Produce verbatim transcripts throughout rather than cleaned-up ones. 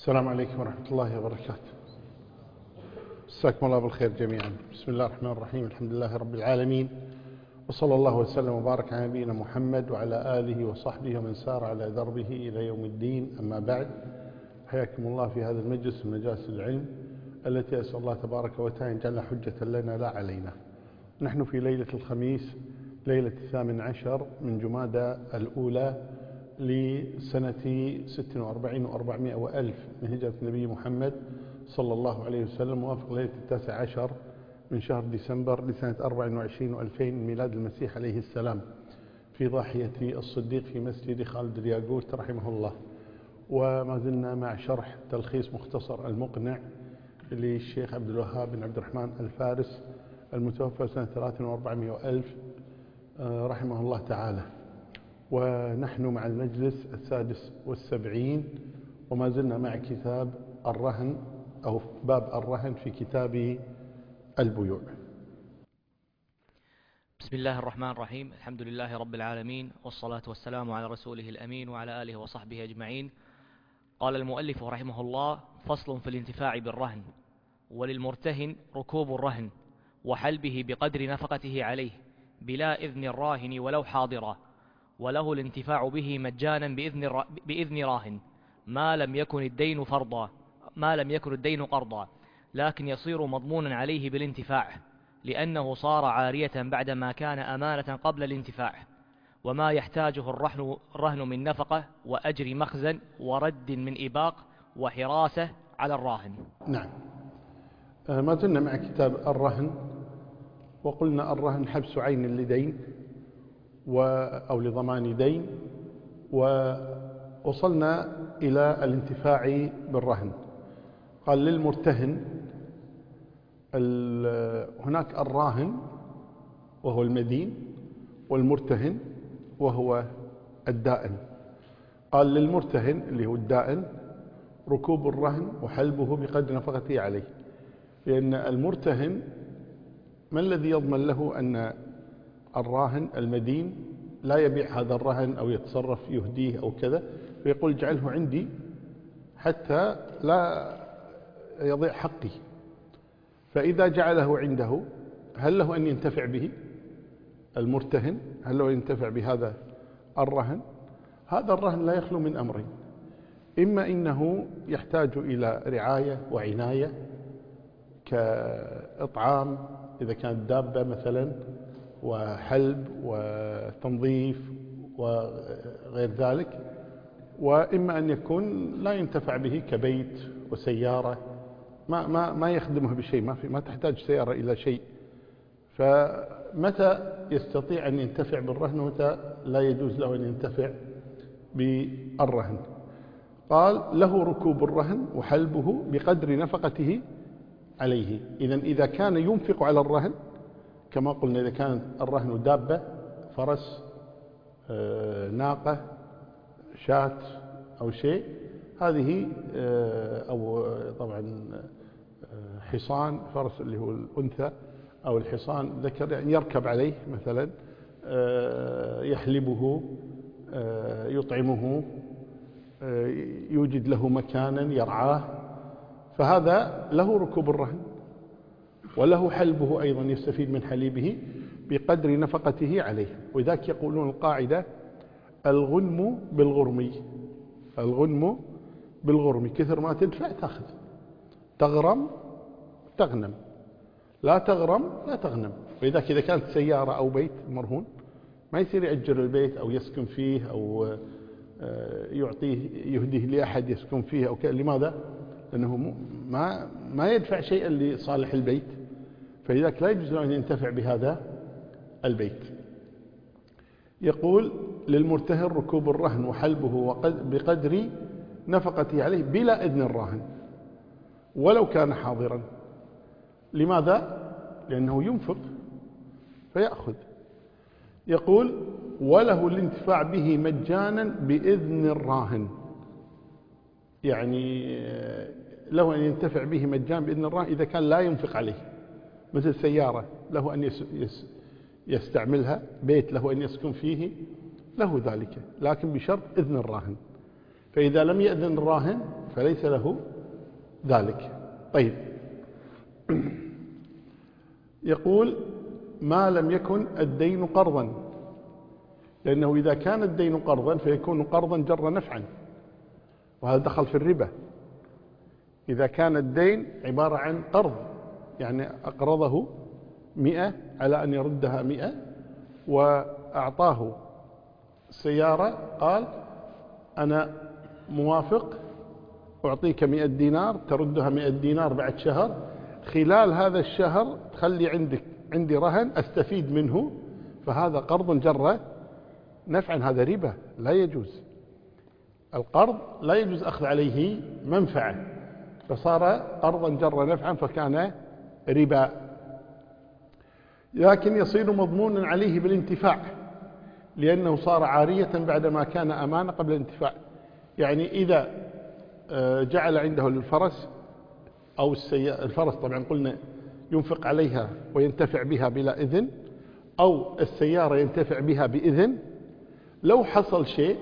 السلام عليكم ورحمة الله وبركاته. مساكم الله بالخير جميعا. بسم الله الرحمن الرحيم. الحمد لله رب العالمين، وصلى الله وسلم وبارك على نبينا محمد وعلى آله وصحبه ومن سار على دربه إلى يوم الدين. أما بعد، حياكم الله في هذا المجلس من مجالس العلم التي أسأل الله تبارك وتعالى أن يجعلها حجة لنا لا علينا. نحن في ليلة الخميس، ليلة الثامن عشر من جمادى الأولى لسنة ست وأربعين وأربعمائة وألف من هجرة النبي محمد صلى الله عليه وسلم، موافق ليلة التاسع عشر من شهر ديسمبر لسنة أربع وعشرين وألفين من ميلاد المسيح عليه السلام، في ضاحية الصديق في مسجد خالد الياقوت رحمه الله. وما زلنا مع شرح تلخيص مختصر المقنع للشيخ عبد الوهاب بن عبد الرحمن الفارس المتوفى سنة ثلاث وأربعمائة وألف رحمه الله تعالى. ونحن مع المجلس السادس والسبعين، وما زلنا مع كتاب الرهن أو باب الرهن في كتاب البيوع. بسم الله الرحمن الرحيم. الحمد لله رب العالمين، والصلاة والسلام على رسوله الأمين وعلى آله وصحبه أجمعين. قال المؤلف رحمه الله: فصل في الانتفاع بالرهن. وللمرتهن ركوب الرهن وحلبه بقدر نفقته عليه بلا إذن الراهن ولو حاضرا، وله الانتفاع به مجانا بإذن, بإذن راهن ما لم يكن الدين فرضا ما لم يكن الدين قرضا، لكن يصير مضمونا عليه بالانتفاع، لأنه صار عارية بعدما كان أمانة قبل الانتفاع، وما يحتاجه الرهن, الرهن من نفقة وأجر مخزن ورد من إباق وحراسة على الراهن. نعم، ما زلنا مع كتاب الرهن، وقلنا الرهن حبس عين لدين أو لضمان دين، ووصلنا إلى الانتفاع بالرهن. قال للمرتهن، هناك الراهن وهو المدين، والمرتهن وهو الدائن. قال للمرتهن اللي هو الدائن ركوب الرهن وحلبه بقدر نفقته عليه، لأن المرتهن ما الذي يضمن له أن الراهن المدين لا يبيع هذا الرهن أو يتصرف يهديه أو كذا، فيقول اجعله عندي حتى لا يضيع حقي. فإذا جعله عنده، هل له أن ينتفع به المرتهن؟ هل له أن ينتفع بهذا الرهن؟ هذا الرهن لا يخلو من أمرين: إما إنه يحتاج إلى رعاية وعناية كإطعام إذا كانت دابة مثلا، وحلب وتنظيف وغير ذلك، وإما أن يكون لا ينتفع به كبيت وسيارة، ما ما ما يخدمه بشيء، ما في ما تحتاج سيارة إلى شيء. فمتى يستطيع أن ينتفع بالرهن ومتى لا يجوز له أن ينتفع بالرهن؟ قال له ركوب الرهن وحلبه بقدر نفقته عليه. إذن إذا كان ينفق على الرهن كما قلنا، إذا كان الرهن دابة، فرس، ناقة، شاة أو شيء، هذه أو طبعا حصان، فرس اللي هو الأنثى أو الحصان ذكر، يعني يركب عليه مثلا، يحلبه، يطعمه، يوجد له مكانا يرعاه، فهذا له ركوب الرهن، وله حلبه أيضا يستفيد من حليبه بقدر نفقته عليه. وذاك يقولون القاعدة: الغنم بالغرمي، الغنم بالغرمي، كثر ما تدفع تأخذ، تغرم تغنم، لا تغرم لا تغنم. وإذاك إذا كانت سيارة أو بيت مرهون، ما يصير يأجر البيت أو يسكن فيه أو يعطيه يهديه لأحد يسكن فيه أو كذا. لماذا؟ لأنه ما ما يدفع شيئا لصالح البيت، فلذلك لا يجوز له أن ينتفع بهذا البيت. يقول للمرتهن ركوب الرهن وحلبه بقدر نفقته عليه بلا إذن الراهن ولو كان حاضرا. لماذا؟ لأنه ينفق فيأخذ. يقول وله الانتفاع به مجانا بإذن الراهن، يعني له أن ينتفع به مجانا بإذن الراهن إذا كان لا ينفق عليه، مثل سيارة له أن يستعملها، بيت له أن يسكن فيه، له ذلك، لكن بشرط إذن الراهن. فإذا لم يأذن الراهن فليس له ذلك. طيب، يقول ما لم يكن الدين قرضا، لأنه إذا كان الدين قرضا فيكون قرضا جر نفعا، وهذا دخل في الربا. إذا كان الدين عبارة عن قرض، يعني أقرضه مئة على أن يردها مئة، وأعطاه سيارة قال أنا موافق أعطيك مئة دينار تردها مئة دينار بعد شهر، خلال هذا الشهر تخلي عندك عندي رهن أستفيد منه، فهذا قرض جر نفعا، هذا ربا لا يجوز. القرض لا يجوز أخذ عليه منفعة، فصار قرضا جر نفعا فكان ربا. لكن يصير مضمونا عليه بالانتفاع، لأنه صار عارية بعدما كان أمانة قبل الانتفاع. يعني إذا جعل عنده الفرس أو السيارة، الفرس طبعا قلنا ينفق عليها وينتفع بها بلا إذن، أو السيارة ينتفع بها بإذن، لو حصل شيء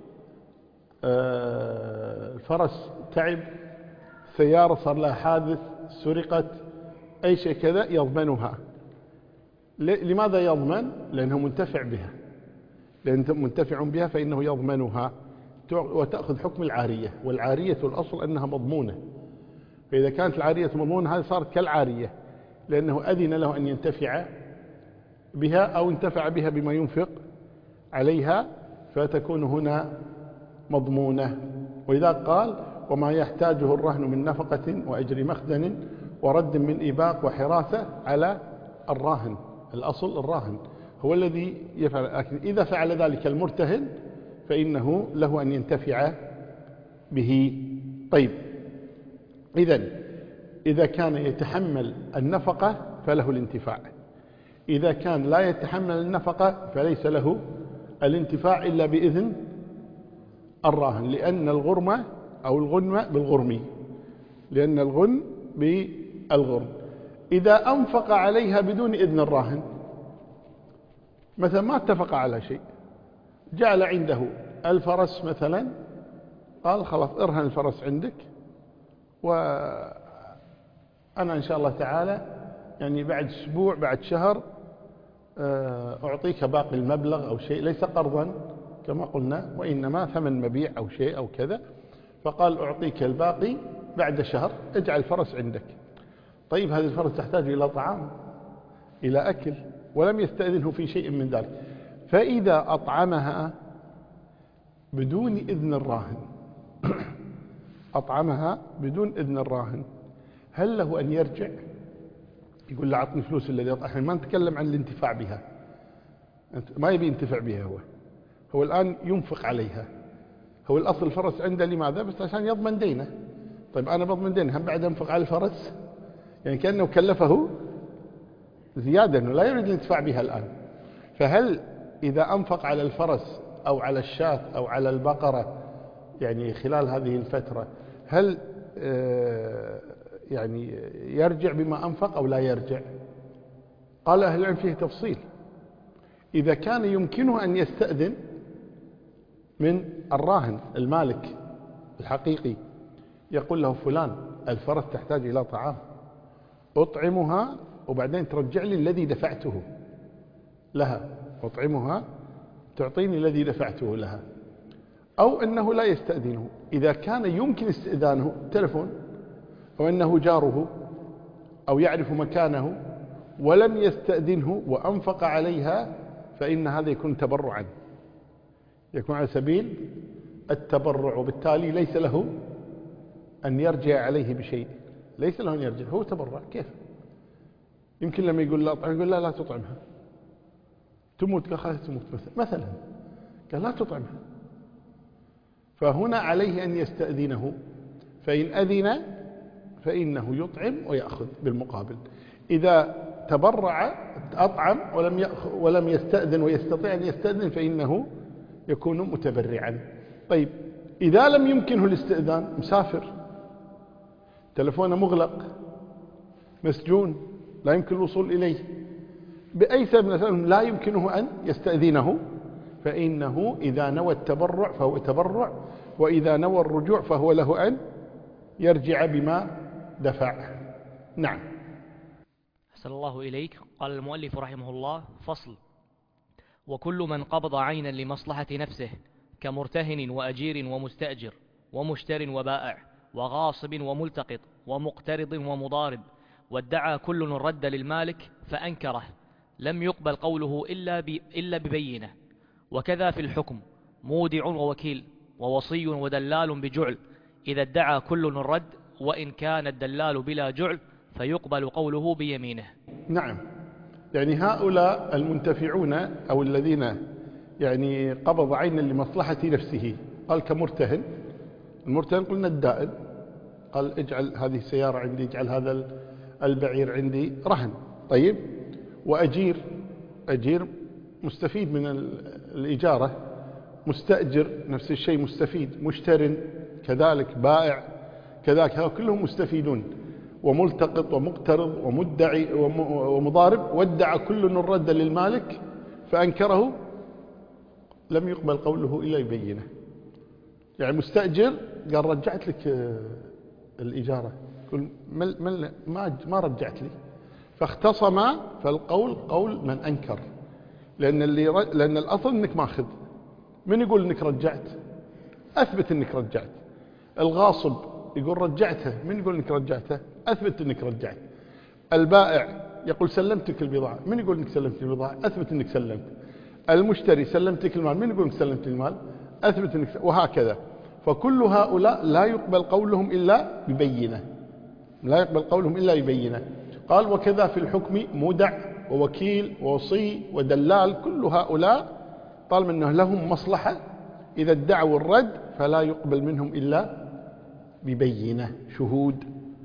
الفرس تعب، سيارة صار لها حادث، سرقت، أي شيء كذا، يضمنها. لماذا يضمن؟ لأنه منتفع بها، لأنه منتفع بها فإنه يضمنها وتأخذ حكم العارية، والعارية الأصل أنها مضمونة. فإذا كانت العارية مضمونة هذه صارت كالعارية، لأنه أذن له أن ينتفع بها أو انتفع بها بما ينفق عليها، فتكون هنا مضمونة. وإذا قال وما يحتاجه الرهن من نفقة وأجر مخزن ورد من إباق وحراسة على الراهن، الأصل الراهن هو الذي يفعل، لكن إذا فعل ذلك المرتهن فإنه له أن ينتفع به. طيب، إذن إذا كان يتحمل النفقة فله الانتفاع، إذا كان لا يتحمل النفقة فليس له الانتفاع إلا بإذن الراهن، لأن الغرمة أو الغنمة بالغرمي، لأن الغن بالغرم. إذا أنفق عليها بدون إذن الراهن، مثلا ما اتفق على شيء، جعل عنده الفرس مثلا، قال خلاص ارهن الفرس عندك، وأنا إن شاء الله تعالى يعني بعد أسبوع بعد شهر أعطيك باقي المبلغ أو شيء، ليس قرضا كما قلنا، وإنما ثمن مبيع أو شيء أو كذا، فقال أعطيك الباقي بعد شهر، اجعل الفرس عندك. طيب، هذه الفرس تحتاج إلى طعام، إلى أكل، ولم يستأذنه في شيء من ذلك، فإذا أطعمها بدون إذن الراهن أطعمها بدون إذن الراهن، هل له أن يرجع يقول له أعطني فلوس الذي أطعمها؟ ما نتكلم عن الانتفاع بها، ما يبي ينتفع بها، هو هو الآن ينفق عليها. هو الأصل الفرس عنده لماذا؟ بس عشان يضمن دينه. طيب أنا بضمن دينه، هم بعد أنفق على الفرس؟ يعني كأنه كلفه زيادة، أنه لا يريد الانتفاع بها الآن. فهل إذا أنفق على الفرس أو على الشاة أو على البقرة يعني خلال هذه الفترة، هل يعني يرجع بما أنفق أو لا يرجع؟ قال أهل العلم فيه تفصيل. إذا كان يمكنه أن يستأذن من الراهن المالك الحقيقي، يقول له فلان الفرس تحتاج إلى طعام، أطعمها وبعدين ترجع لي الذي دفعته لها، أطعمها تعطيني الذي دفعته لها. أو أنه لا يستأذنه، إذا كان يمكن استئذانه تلفون، أو أنه جاره أو يعرف مكانه ولم يستأذنه وأنفق عليها، فإن هذا يكون تبرعا، يكون على سبيل التبرع، وبالتالي ليس له أن يرجع عليه بشيء، ليس له أن يرجع، هو تبرع. كيف يمكن لما يقول لا أطعم، يقول لا لا تطعمها، تموت، قال خلاص تموت مثلا، قال لا تطعمها، فهنا عليه أن يستأذنه، فإن أذن فإنه يطعم ويأخذ بالمقابل. إذا تبرع أطعم ولم ولم يستأذن ويستطيع أن يستأذن فإنه يكون متبرعا. طيب، إذا لم يمكنه الاستئذان، مسافر، تلفونه مغلق، مسجون، لا يمكن الوصول إليه، بأي سبب من الأسباب لا يمكنه أن يستأذنه، فإنه إذا نوى التبرع فهو تبرع، وإذا نوى الرجوع فهو له أن يرجع بما دفع. نعم. أحسن الله إليك. قال المؤلف رحمه الله: فصل: وكل من قبض عينا لمصلحة نفسه كمرتهن وأجير ومستأجر ومشتر وبائع وغاصب وملتقط ومقترض ومضارب، وادعى كل الرد للمالك فأنكره، لم يقبل قوله إلا, إلا ببينة. وكذا في الحكم مودع ووكيل ووصي ودلال بجعل، إذا ادعى كل الرد، وإن كان الدلال بلا جعل فيقبل قوله بيمينه. نعم. يعني هؤلاء المنتفعون أو الذين يعني قبض عينا لمصلحة نفسه، قال كمرتهن. المرتهن قلنا الدائن، قال اجعل هذه السيارة عندي، اجعل هذا البعير عندي رهن. طيب. وأجير، أجير مستفيد من الإجارة. مستأجر نفس الشيء مستفيد. مشتر كذلك. بائع كذلك، هؤلاء كلهم مستفيدون. وملتقط ومقترض ومدعي ومضارب، وادعى كل الرد للمالك فأنكره، لم يقبل قوله إلا يبينه. يعني مستأجر قال رجعت لك الإجارة، يقول ما ما رجعت لي، فاختصم. فالقول قول من أنكر، لأن اللي لأن الأصل إنك ماخذ. من يقول إنك رجعت؟ أثبت إنك رجعت. الغاصب يقول رجعته، من يقول إنك رجعته؟ أثبت إنك رجعت. البائع يقول سلمتك البضاعة، من يقول إنك سلمت البضاعة؟ أثبت إنك سلمت. المشتري سلمتك المال، من يقول إنك سلمت المال؟ أثبت إنك. وهكذا. فكل هؤلاء لا يقبل قولهم إلا ببينة، لا يقبل قولهم إلا ببينة. قال وكذا في الحكم مودع ووكيل ووصي ودلال، كل هؤلاء طالما أنه لهم مصلحة إذا ادعوا الرد فلا يقبل منهم إلا ببينة، شهود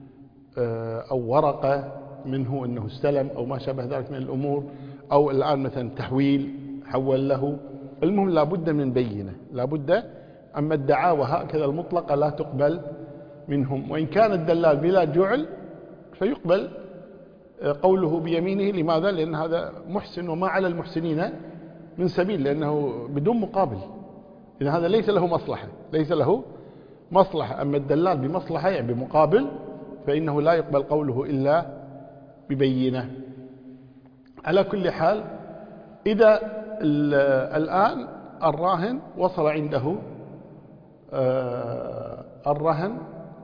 أو ورقة منه أنه استلم أو ما شابه ذلك من الأمور، أو الآن مثلا تحويل حول له. المهم لابد من بينة، لابد. أما الدعاوى هكذا المطلقة لا تقبل منهم. وإن كان الدلال بلا جعل فيقبل قوله بيمينه. لماذا؟ لأن هذا محسن وما على المحسنين من سبيل، لأنه بدون مقابل، إذن هذا ليس له مصلحة، ليس له مصلحة. أما الدلال بمصلحة يعني بمقابل، فإنه لا يقبل قوله إلا ببينة. على كل حال، إذا الآن الراهن وصل عنده الرهن،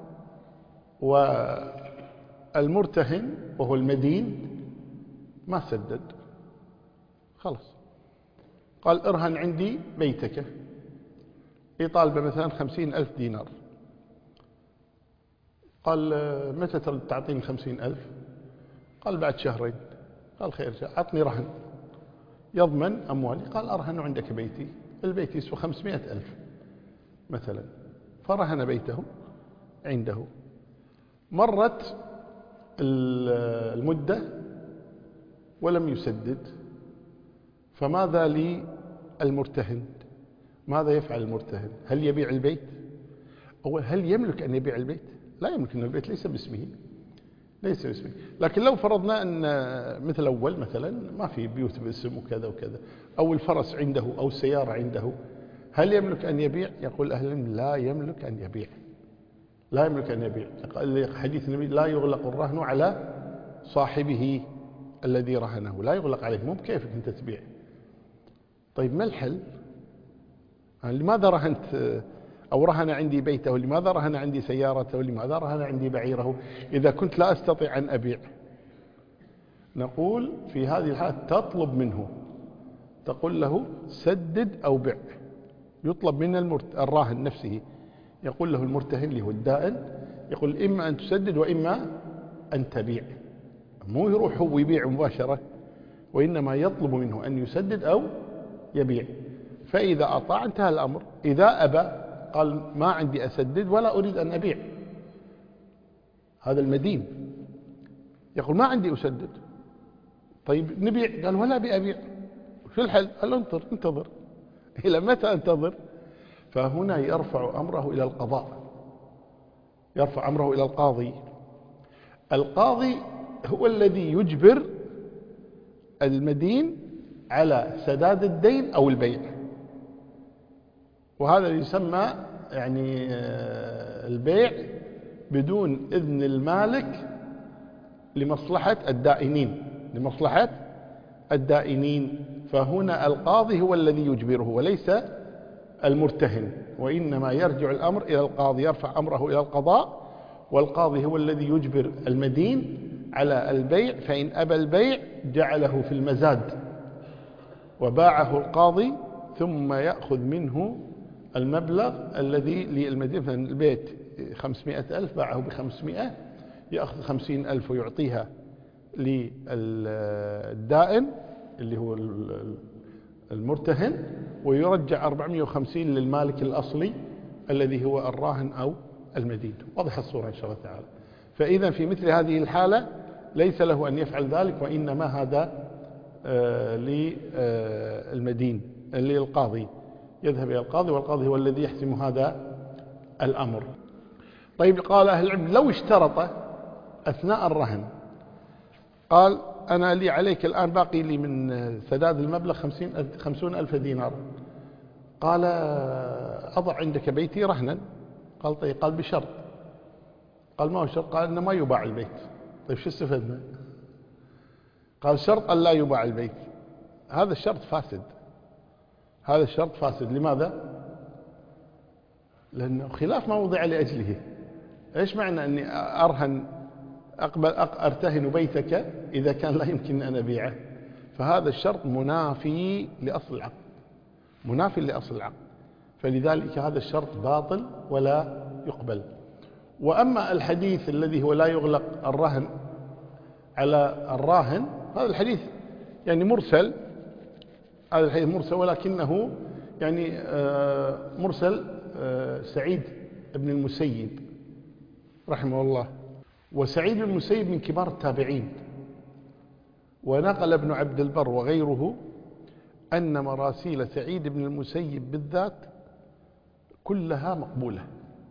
والمرتهن وهو المدين ما سدد، خلاص قال ارهن عندي بيتك، يطالب مثلا خمسين ألف دينار. قال متى ترد تعطيني خمسين ألف؟ قال بعد شهرين. قال خير، أعطني رهن يضمن أموالي. قال أرهن عندك بيتي، البيت يسوى خمسمائة ألف مثلا، فرهن بيته عنده. مرت المدة ولم يسدد، فماذا للمرتهن؟ ماذا يفعل المرتهن؟ هل يبيع البيت؟ أو هل يملك أن يبيع البيت؟ لا يملك، أن البيت ليس باسمه، ليس باسمه. لكن لو فرضنا أن مثل أول مثلا ما في بيوت باسم وكذا وكذا، أو الفرس عنده أو السيارة عنده، هل يملك أن يبيع؟ يقول أهل العلم لا يملك أن يبيع، لا يملك أن يبيع. حديث النبي لا يغلق الرهن على صاحبه الذي رهنه، لا يغلق عليه، مو بكيفك أنت تبيع. طيب ما الحل؟ يعني لماذا رهنت أو رهن عندي بيته؟ لماذا رهن عندي سيارته؟ لماذا رهن عندي بعيره إذا كنت لا أستطيع أن أبيع؟ نقول في هذه الحالة تطلب منه، تقول له سدد أو بع. يطلب من الراهن نفسه، يقول له المرتهن اللي هو الدائن، يقول إما أن تسدد وإما أن تبيع. مو يروح هو يبيع مباشرة، وإنما يطلب منه أن يسدد أو يبيع. فإذا أطاع انتهى الأمر. إذا أبى قال ما عندي أسدد ولا أريد أن أبيع، هذا المدين يقول ما عندي أسدد. طيب نبيع؟ قال ولا أبي أبيع. شو الحل؟ قال انظر انتظر. إلى متى انتظر؟ فهنا يرفع أمره إلى القضاء، يرفع أمره إلى القاضي. القاضي هو الذي يجبر المدين على سداد الدين أو البيع، وهذا يسمى يعني البيع بدون إذن المالك لمصلحة الدائنين لمصلحة الدائنين فهنا القاضي هو الذي يجبره وليس المرتهن، وإنما يرجع الأمر إلى القاضي، يرفع أمره إلى القضاء، والقاضي هو الذي يجبر المدين على البيع، فإن أبى البيع جعله في المزاد وباعه القاضي ثم يأخذ منه المبلغ الذي للمدين. مثلا البيت خمسمائة ألف باعه بخمسمائة، يأخذ خمسين ألف ويعطيها للدائن اللي هو المرتهن، ويرجع أربعمائة وخمسين للمالك الأصلي الذي هو الراهن أو المدين. واضح الصورة إن شاء الله تعالى. فإذا في مثل هذه الحالة ليس له أن يفعل ذلك، وإنما هذا آه للمدين للقاضي، يذهب إلى القاضي والقاضي هو الذي يحسم هذا الأمر. طيب، قال أهل العلم لو اشترط أثناء الرهن، قال أنا لي عليك الآن باقي لي من سداد المبلغ خمسون ألف دينار، قال أضع عندك بيتي رهنا. قال طيب، قال بشرط. قال ما هو الشرط؟ قال إنه ما يباع البيت. طيب شو استفدنا؟ قال شرط أن لا يباع البيت. هذا الشرط فاسد، هذا الشرط فاسد. لماذا؟ لأنه خلاف ما وضع لأجله. إيش معنى أني أرهن أقبل أرتهن بيتك إذا كان لا يمكن أن أبيعه؟ فهذا الشرط منافي لأصل العقد، منافي لأصل العقد، فلذلك هذا الشرط باطل ولا يقبل. وأما الحديث الذي هو لا يغلق الرهن على الراهن، هذا الحديث يعني مرسل، هذا الحديث مرسل، ولكنه يعني مرسل سعيد بن المسيب رحمه الله. وسعيد بن المسيب من كبار التابعين، ونقل ابن عبد البر وغيره أن مراسيل سعيد بن المسيب بالذات كلها مقبولة.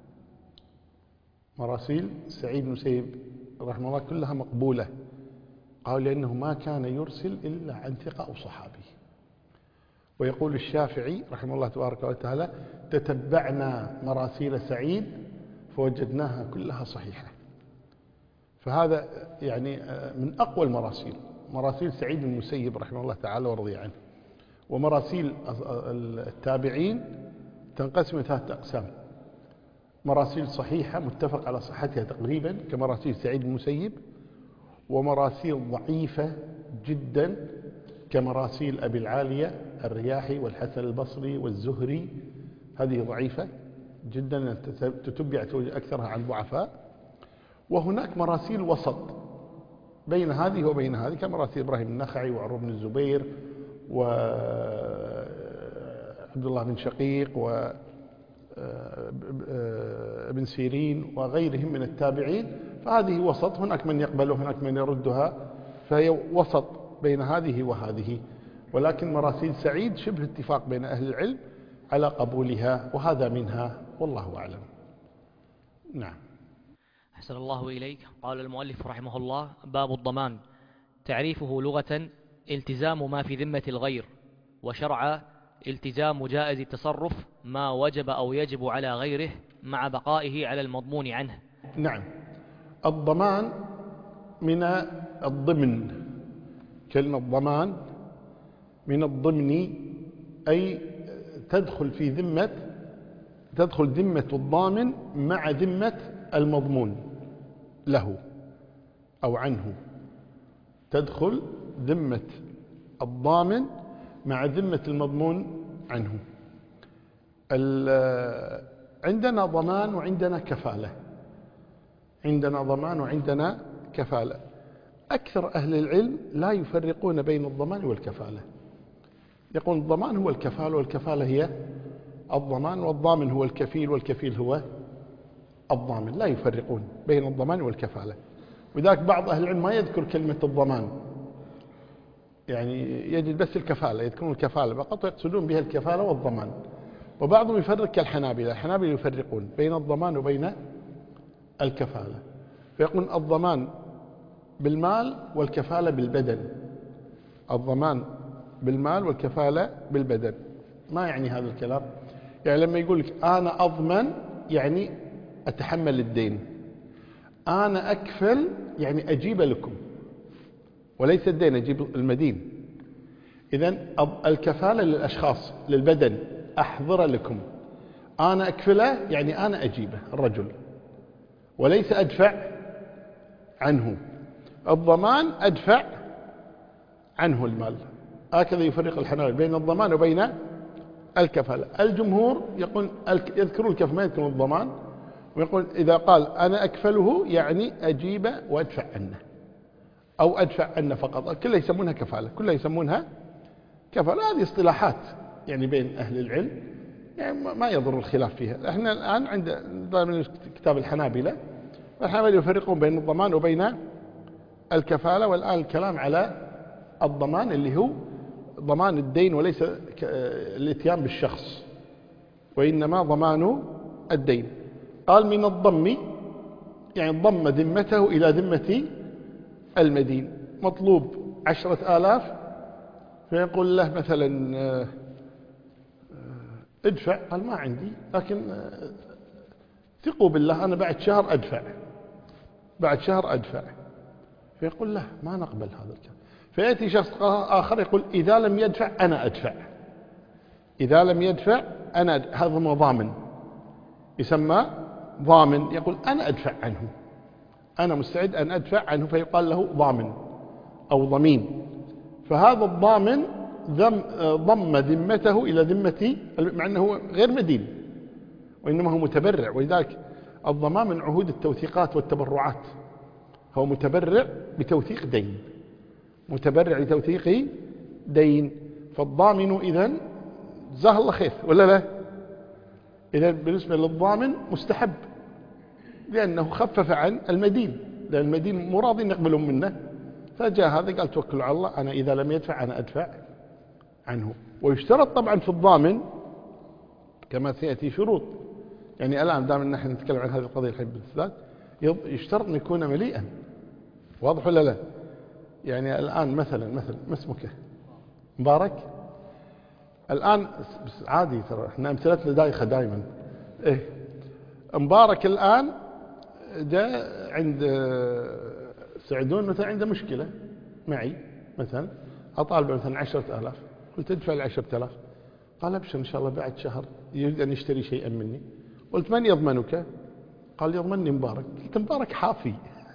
مراسيل سعيد بن المسيب رحمه الله كلها مقبولة. قال لأنه ما كان يرسل إلا عن ثقة أو صحابي. ويقول الشافعي رحمه الله تبارك وتعالى تتبعنا مراسيل سعيد فوجدناها كلها صحيحة. فهذا يعني من أقوى المراسيل، مراسيل سعيد بن المسيب رحمه الله تعالى ورضي عنه. ومراسيل التابعين تنقسم إلى ثلاثة أقسام: مراسيل صحيحة متفق على صحتها تقريبا كمراسيل سعيد بن المسيب، ومراسيل ضعيفة جدا كمراسيل أبي العالية الرياحي والحسن البصري والزهري، هذه ضعيفة جدا تتبع أكثرها عن ضعفاء. وهناك مراسيل وسط بين هذه وبين هذه كمراسيل إبراهيم النخعي وعروة بن الزبير وعبد الله بن شقيق وابن سيرين وغيرهم من التابعين، فهذه وسط، هناك من يقبل وهناك من يردها، فهي وسط بين هذه وهذه. ولكن مراسيل سعيد شبه اتفاق بين أهل العلم على قبولها، وهذا منها والله أعلم. نعم. أحسن الله إليك. قال المؤلف رحمه الله: باب الضمان. تعريفه لغة: التزام ما في ذمة الغير، وشرعا التزام جائز التصرف ما وجب أو يجب على غيره مع بقائه على المضمون عنه. نعم. الضمان من الضمن، كلمة ضمان من الضمن، أي تدخل في ذمة تدخل ذمة الضامن مع ذمة المضمون له أو عنه، تدخل ذمة الضامن مع ذمة المضمون عنه. عندنا ضمان وعندنا كفالة، عندنا ضمان وعندنا كفالة. أكثر أهل العلم لا يفرقون بين الضمان والكفالة، يقول الضمان هو الكفالة والكفالة هي الضمان، والضامن هو الكفيل والكفيل هو الضامن، لا يفرقون بين الضمان والكفالة. وذاك بعض أهل العلم ما يذكر كلمة الضمان، يعني يجد بس الكفالة، يذكرون الكفالة فقط ويقصدون بها الكفالة والضمان. وبعضهم يفرق كالحنابلة، الحنابلة يفرقون بين الضمان وبين الكفالة، فيقول الضمان بالمال والكفالة بالبدن، الضمان بالمال والكفالة بالبدن. ما يعني هذا الكلام؟ يعني لما يقول لك أنا أضمن يعني أتحمل الدين، أنا أكفل يعني أجيب لكم، وليس الدين، أجيب المدين. إذن الكفالة للأشخاص للبدن، أحضر لكم. أنا أكفله يعني أنا أجيبه الرجل، وليس أدفع عنه. الضمان أدفع عنه المال. هكذا يفرق الحنابلة بين الضمان وبين الكفالة. الجمهور يقول يذكرون الكفالة ما يذكرون الضمان، ويقول إذا قال أنا أكفله يعني أجيب وأدفع عنه، أو أدفع عنه فقط، كلها يسمونها كفالة، كلها يسمونها كفالة. هذه اصطلاحات يعني بين أهل العلم، يعني ما يضر الخلاف فيها. احنا الآن عند ضمن كتاب الحنابلة، الحنابلة يفرقون بين الضمان وبين الكفالة، والآن الكلام على الضمان اللي هو ضمان الدين وليس الاتيان بالشخص، وإنما ضمان الدين. قال من الضم يعني ضم ذمته إلى ذمة المدين. مطلوب عشرة آلاف، فيقول له مثلا ادفع، قال ما عندي، لكن ثقوا بالله أنا بعد شهر أدفع، بعد شهر أدفع. فيقول له ما نقبل هذا الكلام. فيأتي شخص آخر يقول إذا لم يدفع أنا أدفع، إذا لم يدفع أنا أدفع. هذا مضامن، يسمى ضامن، يقول أنا أدفع عنه، أنا مستعد أن أدفع عنه، فيقال له ضامن أو ضمين. فهذا الضامن ضم ذمته إلى ذمة، مع أنه غير مدين وإنما هو متبرع، ولذلك الضمان من عهود التوثيقات والتبرعات، هو متبرع بتوثيق دين، متبرع لتوثيق دين. فالضامن إذن جزاه الله خير ولا لا؟ إذن بالنسبة للضامن مستحب، لأنه خفف عن المدين، لأن المدين مراض يقبلون منه. فجاء هذا قال توكلوا على الله، أنا إذا لم يدفع أنا أدفع عنه. ويشترط طبعا في الضامن كما سيأتي شروط، يعني الآن دام أن نحن نتكلم عن هذه القضية الحين بالذات، يشترط أن يكون مليئا. واضح ولا لا؟ يعني الآن مثلا مثلا ما اسمك؟ مبارك. الآن بس عادي، ترى احنا امثلتنا دايخة دائما. ايه مبارك الآن جاء عند سعدون مثلا عنده مشكلة معي مثلا، أطالبه مثلا عشرة آلاف، قلت ادفع العشرة آلاف، قال ابشر إن شاء الله بعد شهر يريد أن يشتري شيئا مني. قلت من يضمنك؟ قال يضمني مبارك. قلت مبارك حافي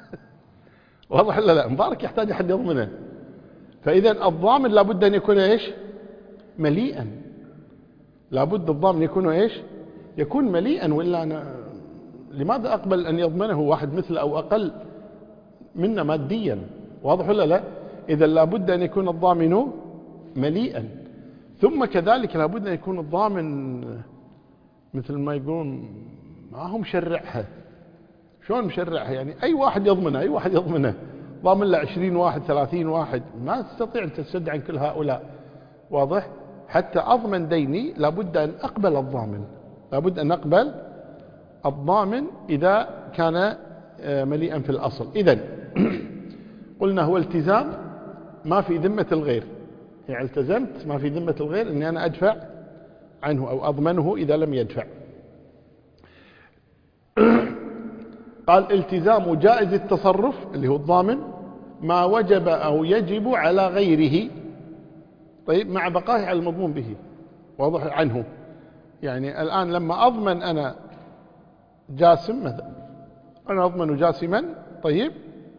واضح ولا لا؟ مبارك يحتاج أحد يضمنه. فإذا الضامن لابد أن يكون إيش؟ مليئا. لابد الضامن يكون إيش؟ يكون مليئا، وإلا أنا لماذا أقبل أن يضمنه واحد مثل أو أقل منا ماديا؟ واضح ولا لا؟ إذا لابد أن يكون الضامن مليئا. ثم كذلك لابد أن يكون الضامن مثل ما يقولون ما هو مشرعها. شلون مشرعها؟ يعني أي واحد يضمنه، أي واحد يضمنه، ضامن له عشرين واحد ثلاثين واحد، ما تستطيع أن تسد عن كل هؤلاء. واضح؟ حتى أضمن ديني لابد أن أقبل الضامن، لابد أن أقبل الضامن إذا كان مليئا في الأصل. إذن قلنا هو التزام ما في ذمة الغير، يعني التزمت ما في ذمة الغير أني أنا أدفع عنه أو أضمنه إذا لم يدفع. قال التزام جائز التصرف اللي هو الضامن ما وجب أو يجب على غيره، طيب مع بقائه على المضمون به. واضح عنه؟ يعني الآن لما أضمن أنا جاسم مثلا، أنا أضمن جاسما، طيب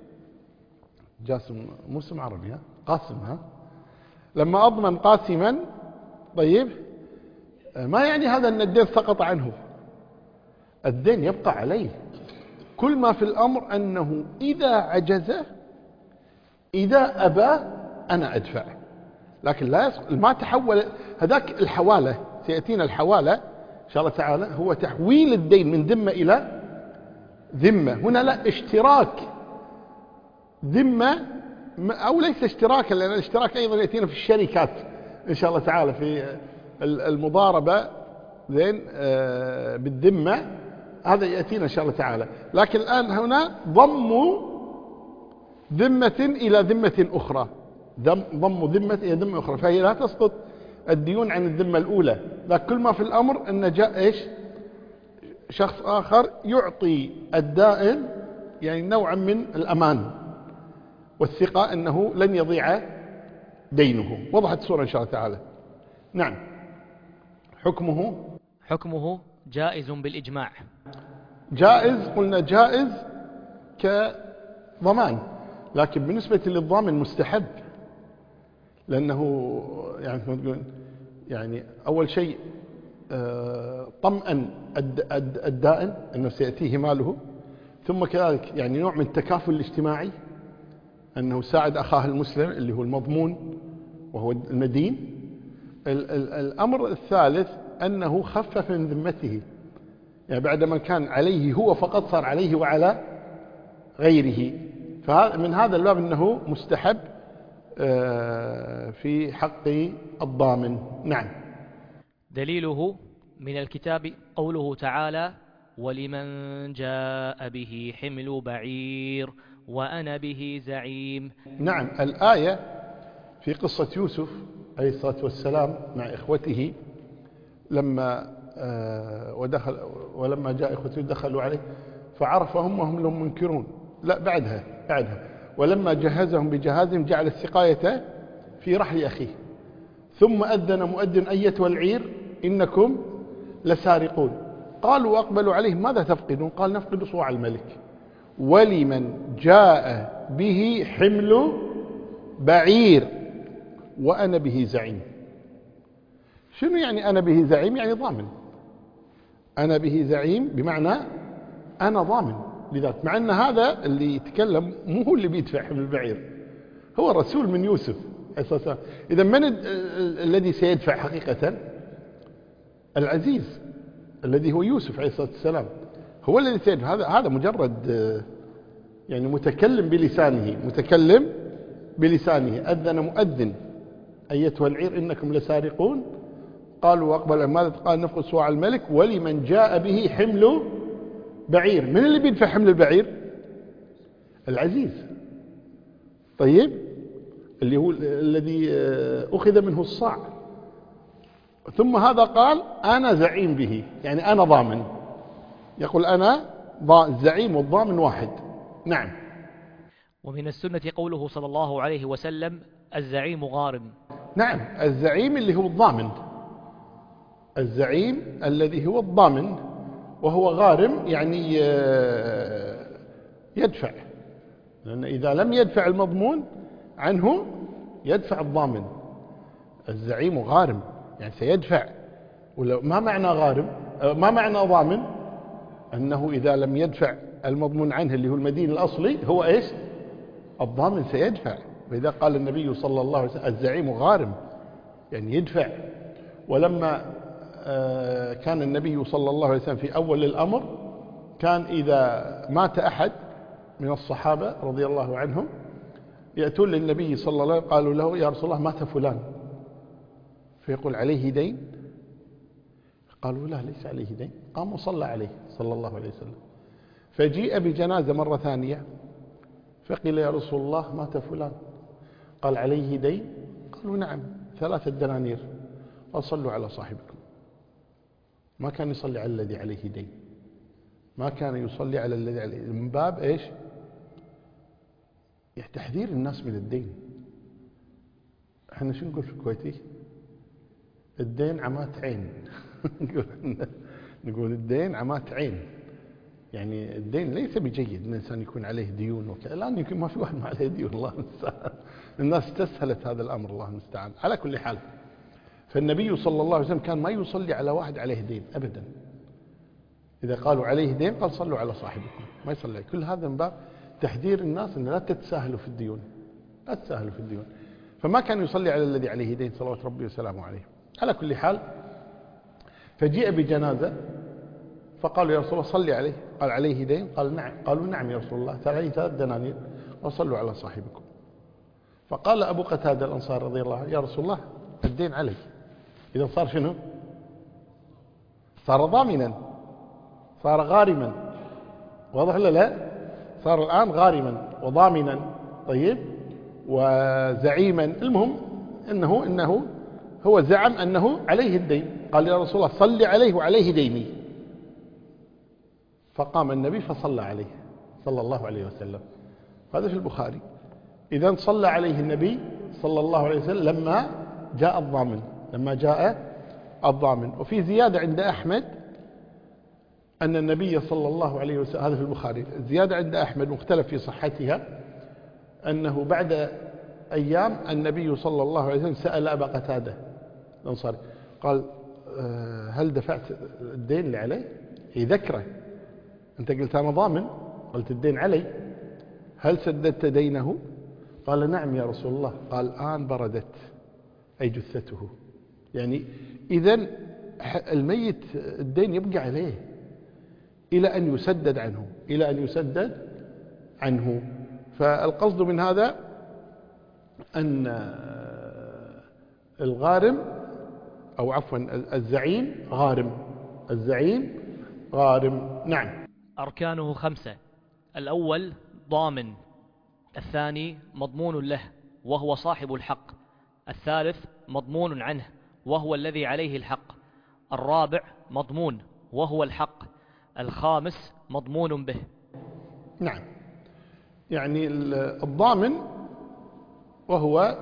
جاسم مو اسم عربي، ها قاسم، ها لما أضمن قاسما، طيب ما يعني هذا أن الدين سقط عنه، الدين يبقى عليه. كل ما في الأمر أنه إذا عجز، إذا أبى أنا أدفع، لكن لا يسقط، ما تحول هذاك الحوالة، سيأتينا الحوالة إن شاء الله تعالى، هو تحويل الدين من ذمة إلى ذمة. هنا لا اشتراك ذمة، أو ليس اشتراكا، لأن الاشتراك أيضا يأتينا في الشركات إن شاء الله تعالى في المضاربة زين بالذمة، هذا يأتينا إن شاء الله تعالى. لكن الآن هنا ضم ذمة إلى ذمة أخرى، ضم ذمة إلى ذمة أخرى، فهي لا تسقط الديون عن الذمة الأولى. لكن كل ما في الأمر أن جاء إيش؟ شخص آخر يعطي الدائن يعني نوعا من الأمان والثقة أنه لن يضيع دينه. وضحت الصورة إن شاء الله تعالى. نعم. حكمه حكمه جائز بالإجماع. جائز، قلنا جائز كضمان، لكن بالنسبة للضامن مستحب، لأنه يعني تقول يعني أول شيء طمئن الدائن أنه سيأتيه ماله، ثم كذلك يعني نوع من التكافل الاجتماعي، أنه ساعد أخاه المسلم اللي هو المضمون وهو المدين. الأمر الثالث أنه خفف من ذمته، يعني بعدما كان عليه هو فقط صار عليه وعلى غيره. فمن هذا الباب أنه مستحب في حق الضامن. نعم. دليله من الكتاب قوله تعالى: ولمن جاء به حمل بعير وأنا به زعيم. نعم. الآية في قصة يوسف عليه الصلاة والسلام مع إخوته لما ودخل ولما جاء إخوته دخلوا عليه فعرفهم وهم لهم منكرون. لا، بعدها بعدها ولما جهزهم بجهازهم جعل السقاية في رحل أخيه ثم أذن مؤذن أيتها العير إنكم لسارقون. قالوا وأقبلوا عليه ماذا تفقدون؟ قال نفقد صواع الملك ولمن جاء به حمل بعير وأنا به زعيم. شنو يعني أنا به زعيم؟ يعني ضامن. أنا به زعيم بمعنى أنا ضامن لذلك، مع أن هذا اللي يتكلم مو هو اللي بيدفع حمل البعير، هو الرسول من يوسف أساسا. إذا من الذي سيدفع حقيقة؟ العزيز الذي هو يوسف عليه الصلاة والسلام هو الذي سيدفع. هذا هذا مجرد يعني متكلم بلسانه متكلم بلسانه. أذن مؤذن أيتها العير إنكم لسارقون. قالوا وأقبل ماذا؟ قال نفقد صواع الملك ولمن جاء به حمل بعير. من اللي بيدفع حمل البعير؟ العزيز. طيب، اللي هو الذي أخذ منه الصاع. ثم هذا قال أنا زعيم به، يعني أنا ضامن. يقول أنا الزعيم والضامن واحد. نعم. ومن السنة قوله صلى الله عليه وسلم: الزعيم غارم. نعم. الزعيم اللي هو الضامن، الزعيم الذي هو الضامن، وهو غارم يعني يدفع، لأن إذا لم يدفع المضمون عنه يدفع الضامن. الزعيم غارم يعني سيدفع. ما معنى غارم؟ ما معنى ضامن؟ أنه إذا لم يدفع المضمون عنه اللي هو المدين الأصلي هو إيش؟ الضامن سيدفع. فإذا قال النبي صلى الله عليه وسلم الزعيم غارم يعني يدفع. ولما كان النبي صلى الله عليه وسلم في أول الأمر كان إذا مات أحد من الصحابة رضي الله عنهم يأتون للنبي صلى الله عليه وسلم قالوا له يا رسول الله مات فلان، فيقول عليه دين؟ قالوا لا ليس عليه دين. قام وصلى عليه صلى الله عليه وسلم. فجيء بجنازة مرة ثانية فقيل يا رسول الله مات فلان، قال عليه دين؟ قالوا نعم ثلاثة دنانير. قال صلوا على صاحبكم. ما كان يصلي على الذي عليه دين، ما كان يصلي على الذي عليه دين، من باب ايش؟ تحذير الناس من الدين. احنا شو نقول في الكويتي؟ الدين عمات عين. نقول الدين عمات عين، يعني الدين ليس بجيد ان الانسان يكون عليه ديون وكذا. الان يمكن ما في واحد ما عليه ديون، الله المستعان. الناس استسهلت هذا الامر، الله المستعان. على كل حال، فالنبي صلى الله عليه وسلم كان ما يصلي على واحد عليه دين ابدا. اذا قالوا عليه دين قال صلوا على صاحبكم، ما يصلي. كل هذا من باب تحذير الناس ان لا تتساهلوا في الديون، لا تتساهلوا في الديون. فما كان يصلي على الذي عليه دين صلوات ربي وسلامه عليه. على كل حال، فجيء بجنازة فقالوا يا رسول الله صلي عليه. قال عليه دين؟ قال نعم. قالوا نعم يا رسول الله عليه ثلاث دنانير وصلوا على صاحبكم. فقال أبو قتادة الأنصار رضي الله عنه يا رسول الله الدين علي. إذا صار شنو؟ صار ضامنا، صار غارما. واضح ولا لا؟ صار الآن غارما وضامنا. طيب، وزعيما. المهم إنه إنه هو زعم أنه عليه الدين. قال يا رسول الله صلي عليه وعليه ديني. فقام النبي فصلى عليه صلى الله عليه وسلم. هذا في البخاري. إذن صلى عليه النبي صلى الله عليه وسلم لما جاء الضامن لما جاء الضامن. وفي زيادة عند أحمد أن النبي صلى الله عليه وسلم، هذا في البخاري، زيادة عند أحمد مختلف في صحتها، أنه بعد أيام النبي صلى الله عليه وسلم سأل أبا قتادة الأنصاري قال هل دفعت الدين اللي علي؟ يذكره، أنت قلت أنا ضامن، قلت الدين علي، هل سددت دينه؟ قال نعم يا رسول الله. قال الآن بردت أي جثته. يعني إذن الميت الدين يبقى عليه إلى أن يسدد عنه إلى أن يسدد عنه. فالقصد من هذا أن الغارم أو عفوا الزعيم غارم الزعيم غارم. نعم. أركانه خمسة: الأول ضامن، الثاني مضمون له وهو صاحب الحق، الثالث مضمون عنه وهو الذي عليه الحق، الرابع مضمون وهو الحق، الخامس مضمون به. نعم. يعني الضامن وهو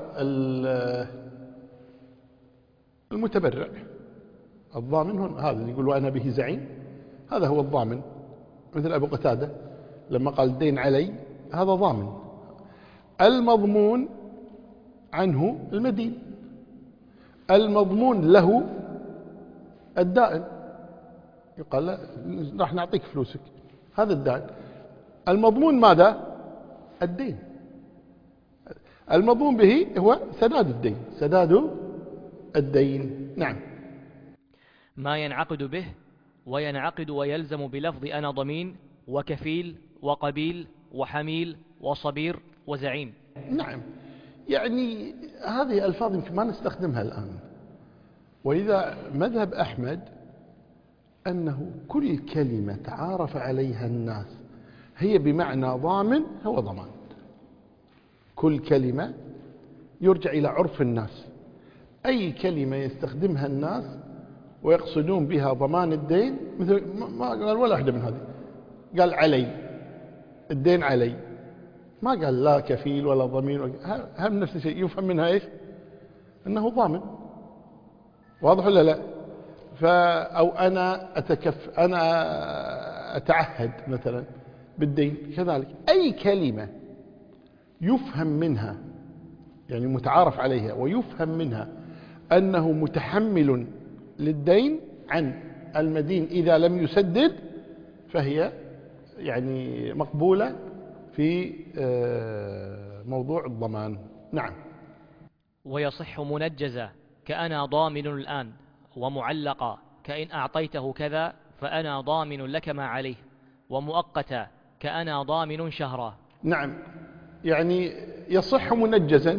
المتبرع. الضامن هذا اللي يقول وأنا به زعيم، هذا هو الضامن. مثل أبو قتادة لما قال الدين علي، هذا ضامن. المضمون عنه المدين، المضمون له الدائن، يقال لا راح نعطيك فلوسك، هذا الدائن. المضمون ماذا؟ الدين. المضمون به هو سداد الدين سداد الدين. نعم. ما ينعقد به وينعقد ويلزم بلفظ أنا ضمين وكفيل وقبيل وحميل وصبير وزعيم. نعم. يعني هذه ألفاظ يمكن ما نستخدمها الآن، وإذا مذهب أحمد أنه كل كلمة تعارف عليها الناس هي بمعنى ضامن هو ضمان. كل كلمة يرجع إلى عرف الناس، أي كلمة يستخدمها الناس ويقصدون بها ضمان الدين، مثل ما قال ولا واحدة من هذه، قال علي الدين علي، ما قال لا كفيل ولا ضمين، هم نفس الشيء، يفهم منها إيش؟ أنه ضامن. واضح ولا لا؟ فا أو أنا أتكف أنا أتعهد مثلا بالدين، كذلك أي كلمة يفهم منها، يعني متعارف عليها ويفهم منها أنه متحمل للدين عن المدين إذا لم يسدد، فهي يعني مقبولة في موضوع الضمان. نعم. ويصح منجزة كأنا ضامن الآن، ومعلقة كإن أعطيته كذا فأنا ضامن لك ما عليه، ومؤقتة كأنا ضامن شهرا. نعم. يعني يصح منجزا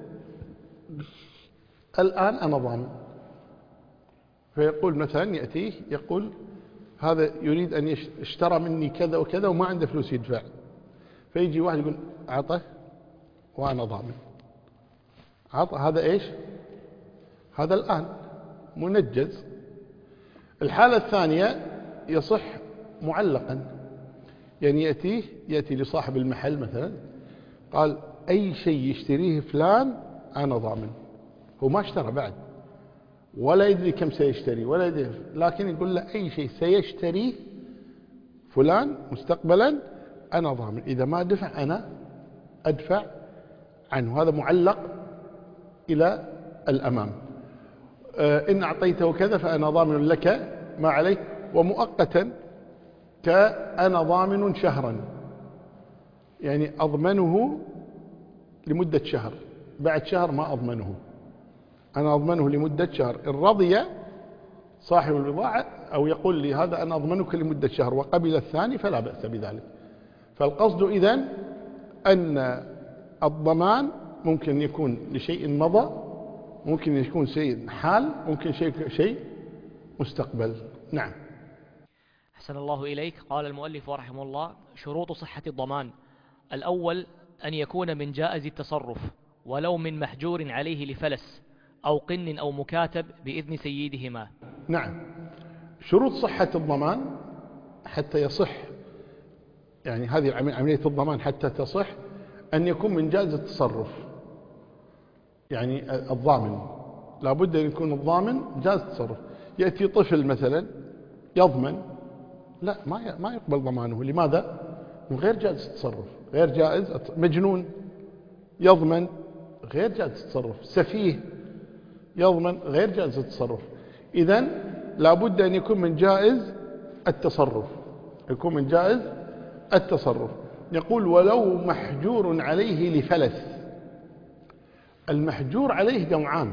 الآن أنا ضامن، فيقول مثلا يأتيه يقول هذا يريد أن يشترى مني كذا وكذا وما عنده فلوس يدفع، فيجي واحد يقول عطه وأنا ضامن، عطه، هذا إيش؟ هذا الآن منجز. الحالة الثانية يصح معلقا، يعني يأتيه يأتي لصاحب المحل مثلا قال أي شيء يشتريه فلان أنا ضامن، هو ما اشترى بعد ولا يدري كم سيشتري ولا يدري، لكن يقول له أي شيء سيشتريه فلان مستقبلا أنا ضامن، إذا ما دفع أنا أدفع عنه. هذا معلق إلى الأمام. إن أعطيته كذا فأنا ضامن لك ما عليك. ومؤقتا كأنا ضامن شهرا، يعني أضمنه لمدة شهر، بعد شهر ما أضمنه، أنا أضمنه لمدة شهر. إن رضي صاحب البضاعة أو يقول لي هذا أنا أضمنك لمدة شهر وقبل الثاني فلا بأس بذلك. فالقصد إذن أن الضمان ممكن يكون لشيء مضى، ممكن يكون شيء حال، ممكن شيء شيء مستقبل. نعم. أحسن الله إليك. قال المؤلف رحمه الله: شروط صحة الضمان: الأول أن يكون من جائز التصرف ولو من محجور عليه لفلس أو قن أو مكاتب بإذن سيدهما. نعم. شروط صحة الضمان حتى يصح يعني هذه عملية الضمان حتى تصح أن يكون من جائز التصرف. يعني الضامن لابد أن يكون الضامن جائز التصرف. يأتي طفل مثلا يضمن، لا ما ما يقبل ضمانه. لماذا؟ غير جائز التصرف، غير جائز. مجنون يضمن غير جائز التصرف. سفيه يضمن غير جائز التصرف. إذن لابد أن يكون من جائز التصرف، يكون من جائز التصرف. يقول ولو محجور عليه لفلس. المحجور عليه نوعان.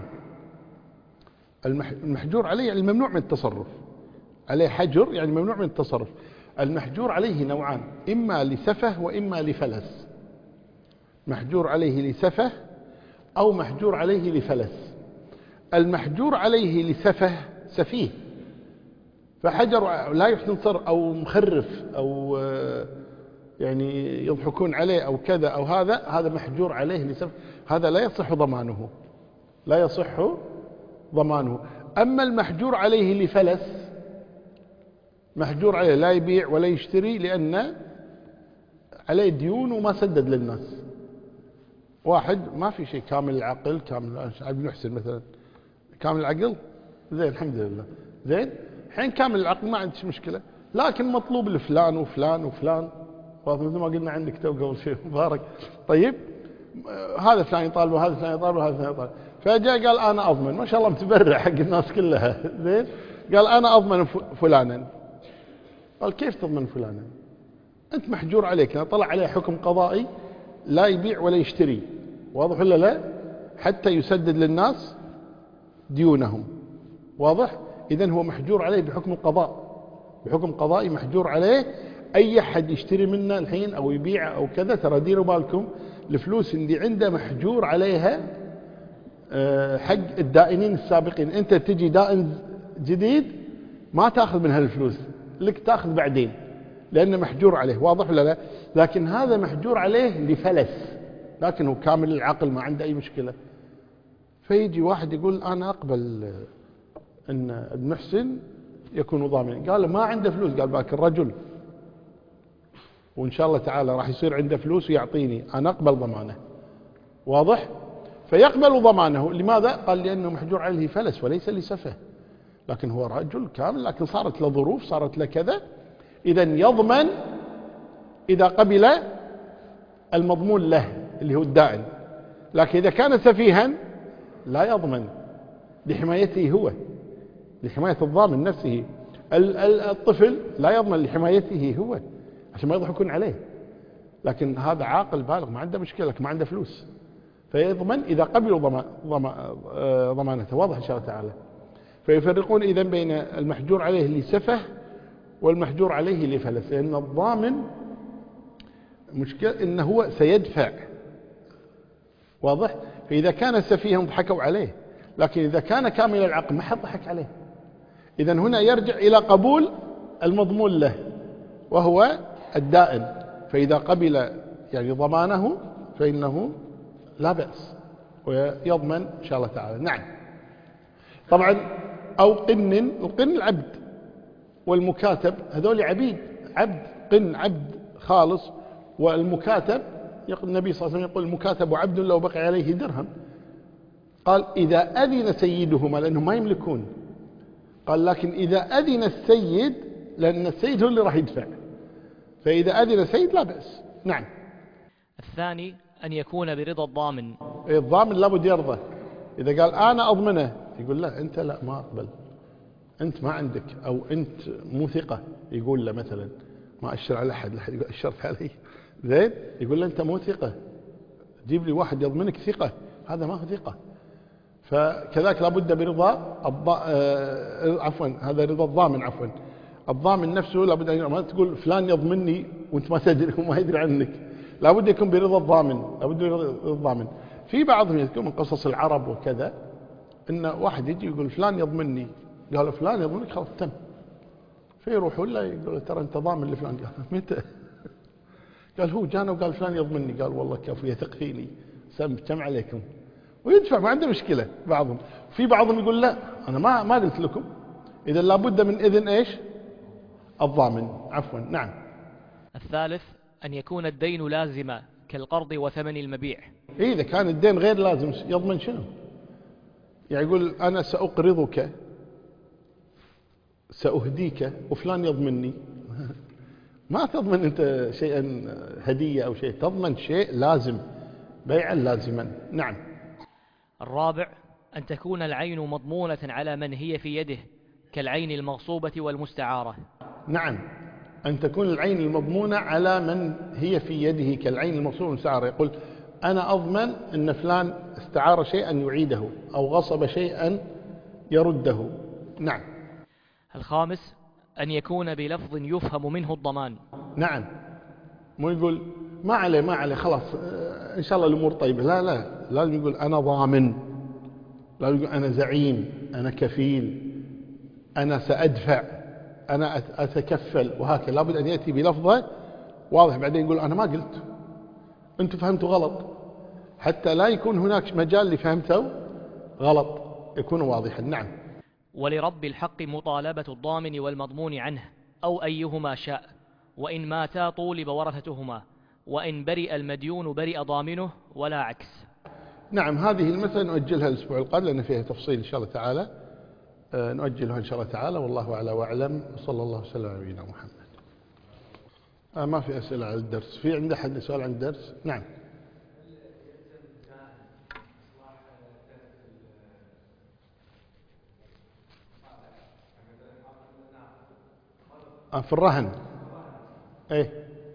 المحجور عليه يعني الممنوع من التصرف، عليه حجر يعني ممنوع من التصرف. المحجور عليه نوعان، إما لسفه وإما لفلس. محجور عليه لسفه أو محجور عليه لفلس. المحجور عليه لسفه سفيه فحجر لا يحسن صر أو مخرف أو يعني يضحكون عليه أو كذا أو هذا، هذا محجور عليه لسفه، هذا لا يصح ضمانه، لا يصح ضمانه. أما المحجور عليه لفلس، محجور عليه لا يبيع ولا يشتري لأن عليه ديون وما سدد للناس. واحد ما في شيء، كامل العقل، كامل ابن محسن مثلا كامل العقل زين الحمد لله زين، حين كامل العقل ما عندش مشكلة، لكن مطلوب لفلان وفلان وفلان، مثل ما قلنا عندك تو قبل شيء مبارك. طيب هذا فلان يطالبه، هذا فلان يطالبه، هذا فلان يطالبه. فجاء قال أنا أضمن، ما شاء الله متبرع حق الناس كلها زين. قال أنا أضمن فلانا. قال كيف تضمن فلانا؟ أنت محجور عليك، طلع عليه حكم قضائي لا يبيع ولا يشتري، واضح ولا لا؟ حتى يسدد للناس ديونهم، واضح؟ إذن هو محجور عليه بحكم القضاء، بحكم قضائي محجور عليه. أي حد يشتري منا الحين أو يبيع أو كذا، ترى ديروا بالكم الفلوس اللي عنده محجور عليها حق الدائنين السابقين. أنت تجي دائن جديد ما تأخذ من هالفلوس، لك تأخذ بعدين لأنه محجور عليه، واضح ولا لا؟ لكن هذا محجور عليه لفلس، لكن هو كامل العقل ما عنده أي مشكلة. فيجي واحد يقول أنا أقبل أن ابن محسن يكون ضامن. قال ما عنده فلوس. قال باك الرجل وإن شاء الله تعالى راح يصير عنده فلوس ويعطيني، أنا أقبل ضمانه، واضح؟ فيقبل ضمانه. لماذا؟ قال لأنه محجور عليه فلس وليس لسفه، لكن هو رجل كامل، لكن صارت له ظروف، صارت له كذا. إذن يضمن إذا قبل المضمون له اللي هو الدائن، لكن إذا كان سفيها لا يضمن لحمايته هو، لحماية الضامن نفسه. الطفل لا يضمن لحمايته هو عشان ما يضحكون عليه، لكن هذا عاقل بالغ ما عنده مشكلة، لكن ما عنده فلوس، فيضمن إذا قبلوا ضمانته، واضح إن شاء الله تعالى. فيفرقون إذن بين المحجور عليه لسفه والمحجور عليه لفلس، لأن الضامن مشكلة إنه هو سيدفع، واضح؟ فإذا كان سفيها ضحكوا عليه، لكن إذا كان كامل العقل ما حد ضحك عليه. إذن هنا يرجع إلى قبول المضمون له وهو الدائن، فإذا قبل يعني ضمانه فإنه لا بأس ويضمن إن شاء الله تعالى. نعم. طبعا أو قن، القن العبد والمكاتب هذول عبيد، عبد قن عبد خالص، والمكاتب يقول النبي صلى الله عليه وسلم يقول المكاتب عبد لو بقي عليه درهم. قال إذا أذن سيدهما، لأنهم ما يملكون. قال لكن إذا أذن السيد، لأن السيد هو اللي راح يدفع، فإذا أذن السيد لا بأس. نعم. الثاني أن يكون برضا الضامن. الضامن لابد يرضى. إذا قال أنا أضمنه، يقول لا أنت لا ما أقبل، أنت ما عندك، أو أنت مو ثقة، يقول له مثلا ما أشر على أحد، لحد يقول أشرت علي زين، يقول له أنت مو ثقة، جيب لي واحد يضمنك ثقة، هذا ما هو ثقة. فكذلك لابد برضا الض... آه... عفوا هذا رضا الضامن، عفوا الضامن نفسه لابد أن ما تقول فلان يضمني وأنت ما تدري وما يدري عنك، لابد يكون برضا الضامن، لابد برضا الضامن. في بعضهم يذكر من قصص العرب وكذا إن واحد يجي يقول فلان يضمني، قال فلان يضمنك، خلاص تم. فيروحوا له يقول ترى أنت ضامن لفلان. قال متى؟ قال هو جانا وقال فلان يضمني. قال والله كفو يثق فيني، سم كم عليكم، ويدفع ما عنده مشكلة. بعضهم في بعضهم يقول لا أنا ما ما قلت لكم، إذا لابد من إذن إيش؟ الضامن. عفوا. نعم. الثالث أن يكون الدين لازما كالقرض وثمن المبيع. إيه إذا كان الدين غير لازم يضمن شنو؟ يعني يقول أنا سأقرضك سأهديك وفلان يضمنني. ما تضمن أنت شيئا هدية أو شيء، تضمن شيء لازم، بيعا لازما. نعم. الرابع أن تكون العين مضمونة على من هي في يده كالعين المغصوبة والمستعارة. نعم، أن تكون العين المضمونة على من هي في يده كالعين المغصوبة والمستعارة. يقول أنا أضمن أن فلان استعار شيئا يعيده أو غصب شيئا يرده. نعم. الخامس أن يكون بلفظ يفهم منه الضمان. نعم، مو يقول ما عليه ما عليه خلاص إن شاء الله الأمور طيبة، لا لا، لازم يقول أنا ضامن، لازم يقول أنا زعيم، أنا كفيل، أنا سأدفع، أنا أتكفل، وهكذا. لابد أن يأتي بلفظة واضح، بعدين يقول أنا ما قلت، أنتم فهمتوا غلط، حتى لا يكون هناك مجال لفهمته غلط، يكون واضحا. نعم. ولرب الحق مطالبة الضامن والمضمون عنه أو أيهما شاء، وإن ماتا طولب ورثتهما، وإن برئ المديون برئ ضامنه ولا عكس. نعم، هذه المسألة نؤجلها الأسبوع القادم لأن فيها تفصيل إن شاء الله تعالى، آه نؤجلها إن شاء الله تعالى، والله أعلى وأعلم، وصلى الله وسلم على نبينا محمد. آه ما في أسئلة على الدرس. في عنده حد سؤال عن الدرس؟ نعم. آه في الرهن. إيه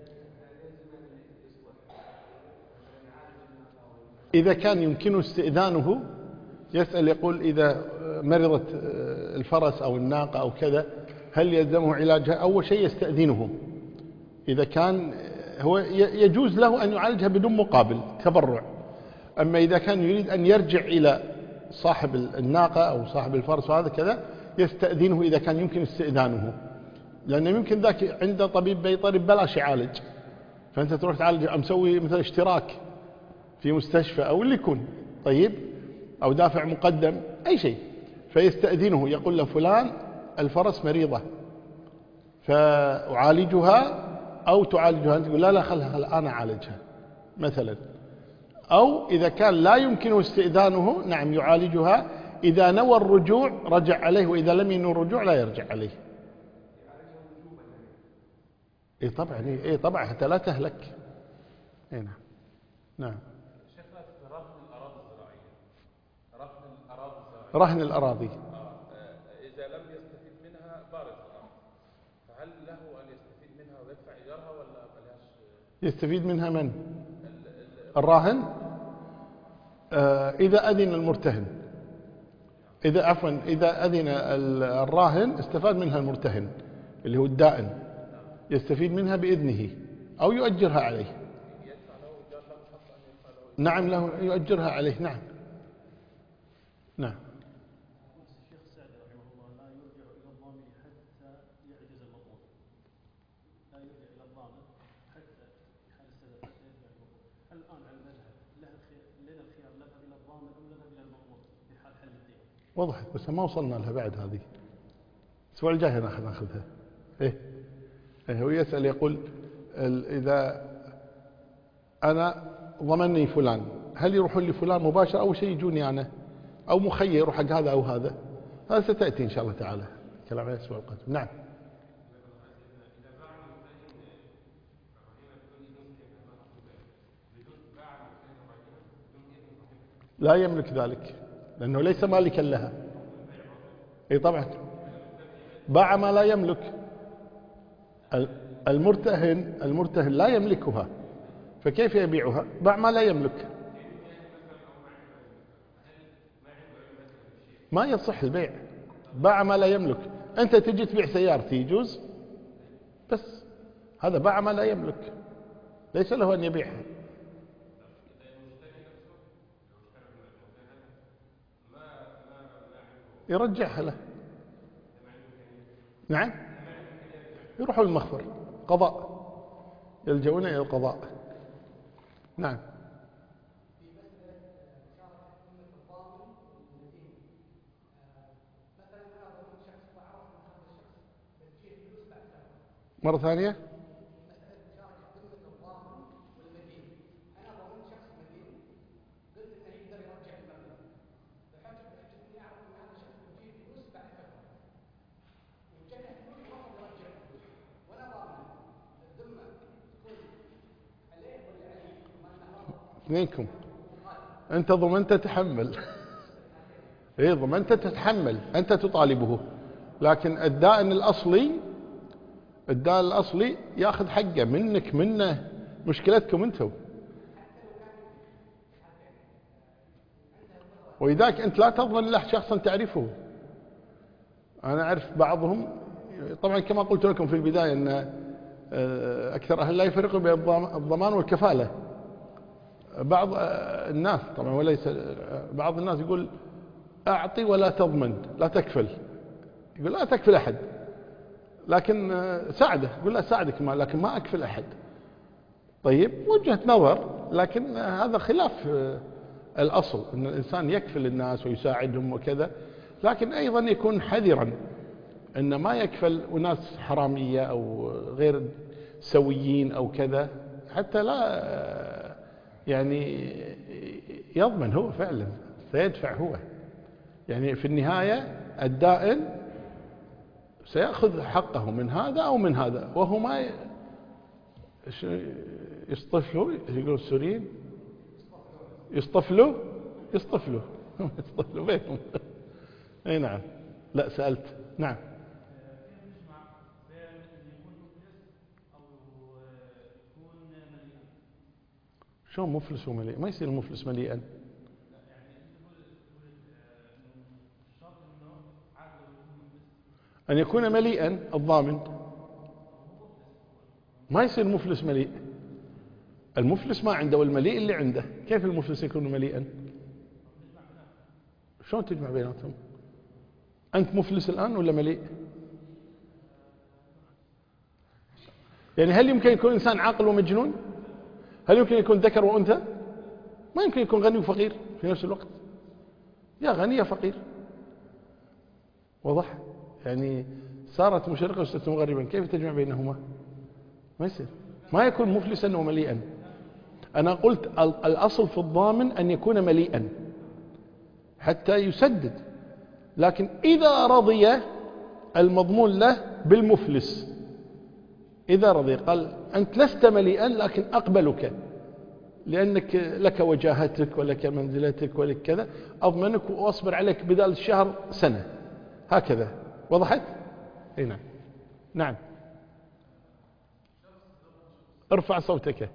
إذا كان يمكنه استئذانه يسأل، يقول إذا مرضت الفرس أو الناقة أو كذا هل يلزمه علاجها؟ أول شيء يستأذنه، إذا كان هو يجوز له أن يعالجها بدون مقابل تبرع. أما إذا كان يريد أن يرجع إلى صاحب الناقة أو صاحب الفرس وهذا كذا يستأذنه إذا كان يمكن استئذانه، لأنه يمكن ذاك عنده طبيب بيطري ببلاش يعالج، فأنت تروح تعالج أو مسوي مثل اشتراك في مستشفى أو اللي يكون طيب، أو دافع مقدم أي شيء، فيستأذنه يقول له فلان الفرس مريضة فأعالجها أو تعالجها، أنت تقول لا لا خلها خلها أنا أعالجها مثلا. أو إذا كان لا يمكنه استئذانه نعم يعالجها، إذا نوى الرجوع رجع عليه، وإذا لم ينوي الرجوع لا يرجع عليه. إيه طبعا، إيه طبعا حتى لا تهلك. إيه نعم. نعم. رهن الأراضي آه. إذا لم يستفيد منها بارز الأرض، فهل له أن يستفيد منها ويدفع إيجارها ولا بلاش؟ يستفيد منها من؟ الراهن. آه إذا أذن المرتهن، إذا عفوا إذا أذن الراهن استفاد منها المرتهن اللي هو الدائن، يستفيد منها بإذنه أو يؤجرها عليه. نعم له يؤجرها عليه. نعم. نعم. وضحت بس ما وصلنا لها بعد، هذه الأسبوع الجاي ناخذ ناخذها. إيه إيه هو يسأل يقول إذا أنا ضمني فلان هل يروحون لفلان مباشرة أو شيء يجوني أنا أو مخير يروح حق هذا أو هذا؟ هذا ستأتي إن شاء الله تعالى كلام عليه الأسبوع القادم. نعم. لا يملك ذلك لأنه ليس مالكا لها. اي طبعا باع ما لا يملك. المرتهن المرتهن لا يملكها فكيف يبيعها؟ باع ما لا يملك. ما يصح البيع، باع ما لا يملك. أنت تجي تبيع سيارتي يجوز، بس هذا باع ما لا يملك ليس له أن يبيعها. يرجعها له. نعم. يروحوا للمخفر قضاء، يلجؤون إلى القضاء. نعم. مرة ثانية. اثنينكم. أنت ضمنت تتحمل. إيه ضمنت تتحمل، أنت تطالبه، لكن الدائن الأصلي الدائن الأصلي يأخذ حقه منك، منه، مشكلتكم أنتم. وإذاك أنت لا تضمن له شخصا تعرفه. أنا أعرف بعضهم، طبعا كما قلت لكم في البداية أن أكثر أهل لا يفرقوا بين الضمان والكفالة. بعض الناس طبعا وليس بعض الناس يقول أعطي ولا تضمن، لا تكفل. يقول لا تكفل أحد، لكن ساعده، يقول لا ساعدك ما، لكن ما أكفل أحد. طيب وجهة نظر، لكن هذا خلاف الأصل، أن الإنسان يكفل الناس ويساعدهم وكذا، لكن أيضا يكون حذرا أن ما يكفل وناس حرامية أو غير سويين أو كذا، حتى لا يعني يضمن هو فعلا سيدفع هو. يعني في النهاية الدائن سيأخذ حقه من هذا أو من هذا، وهو ما يصطفله، يقولوا السوريين يصطفله يصطفله يصطفله بينهم. اي نعم. لا سألت. نعم. شو مفلس ومليء؟ ما يصير المفلس مليئا. أن يكون مليئا الضامن، ما يصير مفلس مليء. المفلس ما عنده والمليء اللي عنده، كيف المفلس يكون مليئا؟ شلون تجمع بيناتهم؟ أنت مفلس الآن ولا مليء؟ يعني هل يمكن يكون إنسان عاقل ومجنون؟ هل يمكن يكون ذكر وأنثى؟ ما يمكن يكون غني وفقير في نفس الوقت، يا غني يا فقير. واضح؟ يعني صارت مشرقة وصارت مغربا، كيف تجمع بينهما؟ ما يصير، ما يكون مفلسا ومليئا. أنا قلت الأصل في الضامن أن يكون مليئا حتى يسدد، لكن إذا رضي المضمون له بالمفلس، إذا رضي قال أنت لست مليئا لكن أقبلك لأنك لك وجاهتك ولك منزلتك ولك كذا، أضمنك وأصبر عليك بدال الشهر سنة، هكذا. وضحت؟ اي نعم. نعم. ارفع صوتك.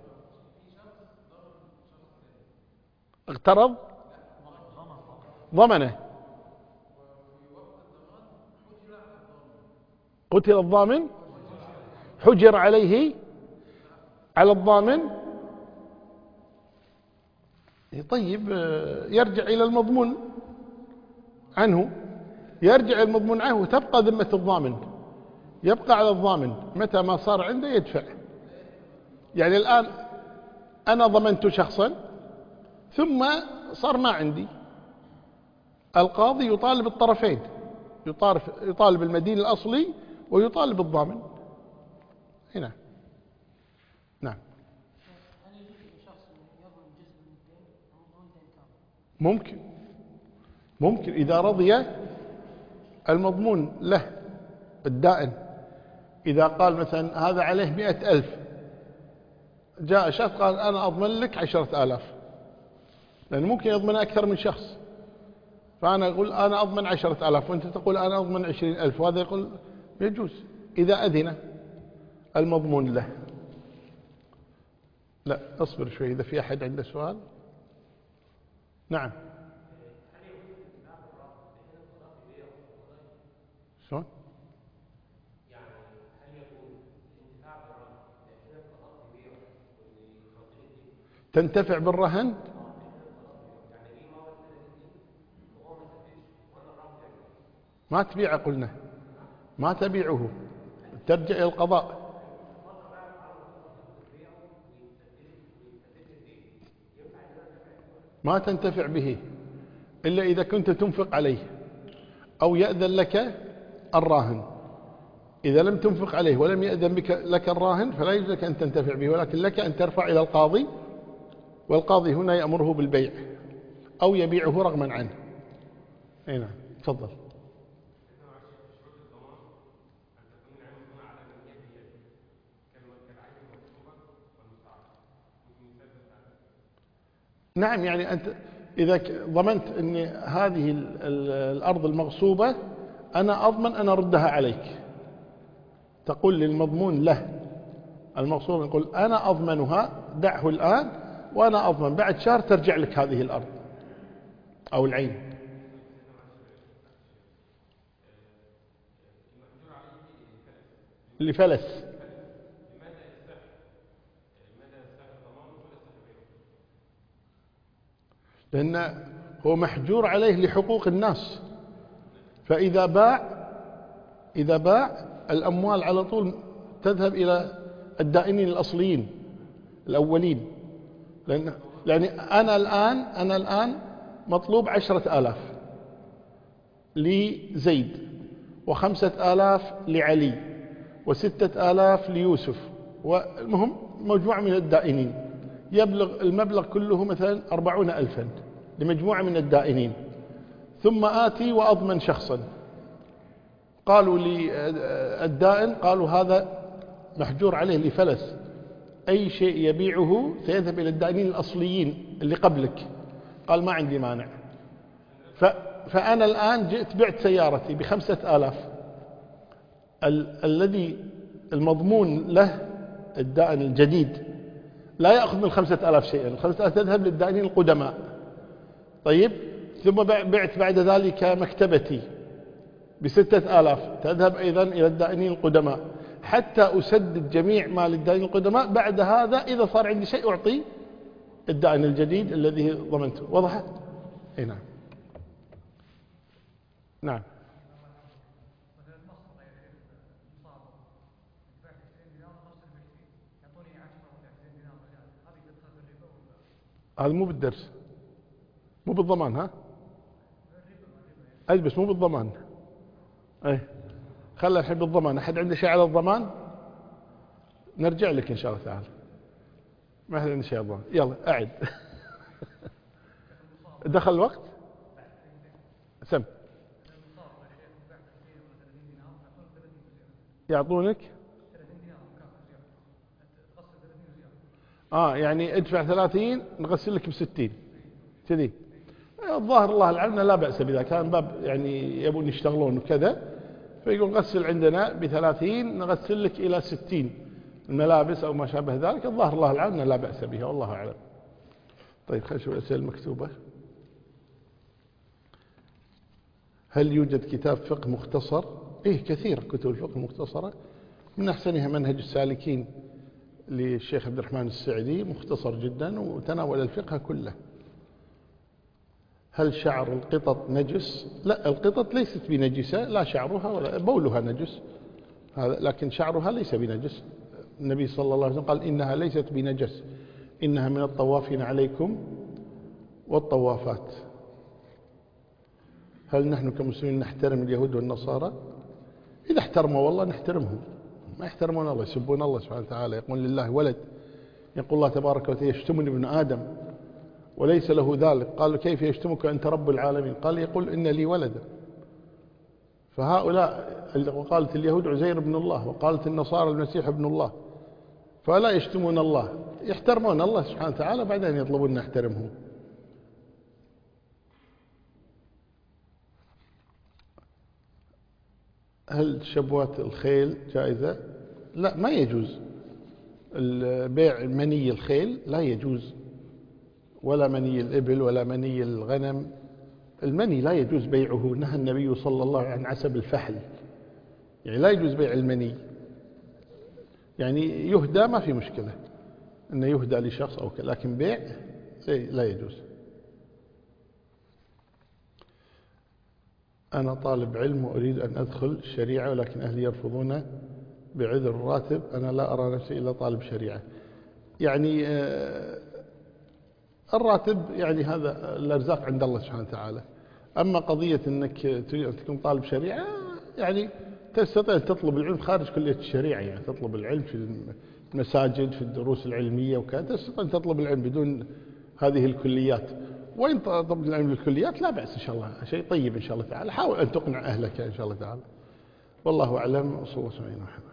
اقترض ضمنه، قتل الضامن، حجر عليه على الضامن. طيب يرجع إلى المضمون عنه، يرجع المضمون عنه وتبقى ذمة الضامن، يبقى على الضامن متى ما صار عنده يدفع. يعني الآن أنا ضمنت شخصا ثم صار ما عندي، القاضي يطالب الطرفين، يطالب, يطالب المدين الأصلي ويطالب الضامن. هنا نعم. ممكن ممكن إذا رضي المضمون له الدائن، إذا قال مثلا هذا عليه مئة ألف، جاء شخص قال أنا أضمن لك عشرة آلاف، لأنه ممكن يضمن أكثر من شخص، فأنا أقول أنا أضمن عشرة آلاف وأنت تقول أنا أضمن عشرين ألف، وهذا يقول يجوز إذا أذن المضمون له. لا أصبر شوي، إذا في أحد عنده سؤال. نعم. شلون؟ تنتفع بالرهن؟ ما تبيعه، قلنا ما تبيعه، ترجع إلى القضاء. ما تنتفع به إلا إذا كنت تنفق عليه أو يأذن لك الراهن. إذا لم تنفق عليه ولم يأذن بك لك الراهن فلا يجوز لك أن تنتفع به، ولكن لك أن ترفع إلى القاضي، والقاضي هنا يأمره بالبيع أو يبيعه رغما عنه. أي نعم. تفضل. نعم، يعني أنت إذا ضمنت أن هذه الأرض المغصوبة أنا أضمن أن أردها عليك، تقول للمضمون له المغصوب، يقول أنا أضمنها، دعه الآن وأنا أضمن بعد شهر ترجع لك هذه الأرض أو العين. اللي فلس لأن هو محجور عليه لحقوق الناس، فإذا باع إذا باع الأموال على طول تذهب إلى الدائنين الأصليين الأولين، لأن يعني أنا الآن أنا الآن مطلوب عشرة آلاف لزيد، وخمسة آلاف لعلي، وستة آلاف ليوسف، والمهم مجموعة من الدائنين، يبلغ المبلغ كله مثلا أربعون ألفا لمجموعة من الدائنين، ثم آتي وأضمن شخصا، قالوا لي الدائن قالوا هذا محجور عليه لفلس، أي شيء يبيعه سيذهب إلى الدائنين الأصليين اللي قبلك، قال ما عندي مانع. فأنا الآن جئت بعت سيارتي بخمسة آلاف، ال الذي المضمون له الدائن الجديد لا يأخذ من خمسة آلاف شيئا، الخمسة آلاف تذهب للدائنين القدماء. طيب، ثم بعت بعد ذلك مكتبتي بستة آلاف، تذهب أيضا إلى الدائنين القدماء حتى أسدد جميع مال الدائنين القدماء. بعد هذا إذا صار عندي شيء أعطي الدائن الجديد الذي ضمنته. وضحت؟ اي نعم. نعم. هذا مو بالدرس، مو بالضمان، ها أي بس مو بالضمان. اي خلى الحين بالضمان. أحد عنده شيء على الضمان؟ نرجع لك إن شاء الله تعالى. ما أحد عنده شيء على الضمان. يلا أعد. دخل الوقت. سم يعطونك آه يعني ادفع ثلاثين نغسل لك بستين كذي. الظاهر الله العلم لا بأس بذا، كان باب يعني يبون يشتغلون وكذا، فيقول غسل عندنا بثلاثين نغسل لك إلى ستين الملابس أو ما شابه ذلك. الظاهر الله العلم لا بأس بها والله أعلم. طيب خلينا نشوف الأسئلة المكتوبة. هل يوجد كتاب فقه مختصر؟ إيه كثير كتب الفقه المختصرة، من أحسنها منهج السالكين للشيخ عبد الرحمن السعدي، مختصر جدا وتناول الفقه كله. هل شعر القطط نجس؟ لا، القطط ليست بنجسة، لا شعرها ولا بولها نجس، هذا لكن شعرها ليس بنجس. النبي صلى الله عليه وسلم قال إنها ليست بنجس، إنها من الطوافين عليكم والطوافات. هل نحن كمسلمين نحترم اليهود والنصارى؟ إذا احترموا والله نحترمهم، ما يحترمون الله يسبون الله سبحانه وتعالى، يقول لله ولد، يقول الله تبارك وتعالى يشتمني ابن آدم وليس له ذلك. قالوا كيف يشتمك أنت رب العالمين؟ قال يقول إن لي ولدا. فهؤلاء وقالت اليهود عزير ابن الله، وقالت النصارى المسيح ابن الله، فلا يشتمون الله، يحترمون الله سبحانه وتعالى بعدين يطلبون نحترمهم. هل شبوات الخيل جائزة؟ لا، ما يجوز بيع مني الخيل، لا يجوز، ولا مني الإبل ولا مني الغنم. المني لا يجوز بيعه، نهى النبي صلى الله عليه وسلم عن عسب الفحل، يعني لا يجوز بيع المني. يعني يهدى ما في مشكلة أنه يهدى لشخص أو كذا، لكن بيع لا يجوز. أنا طالب علم وأريد أن أدخل الشريعة ولكن أهلي يرفضون بعذر الراتب، أنا لا أرى نفسي إلا طالب شريعة. يعني الراتب يعني هذا الأرزاق عند الله سبحانه وتعالى. أما قضية أنك تريد أن تكون طالب شريعة، يعني تستطيع أن تطلب العلم خارج كلية الشريعة، يعني تطلب العلم في المساجد في الدروس العلمية وكذا، تستطيع أن تطلب العلم بدون هذه الكليات. وإن طلب العلم بالكليات لا بأس إن شاء الله، شيء طيب إن شاء الله تعالى. حاول أن تقنع أهلك إن شاء الله تعالى. والله أعلم. وصلى الله عليه وسلم.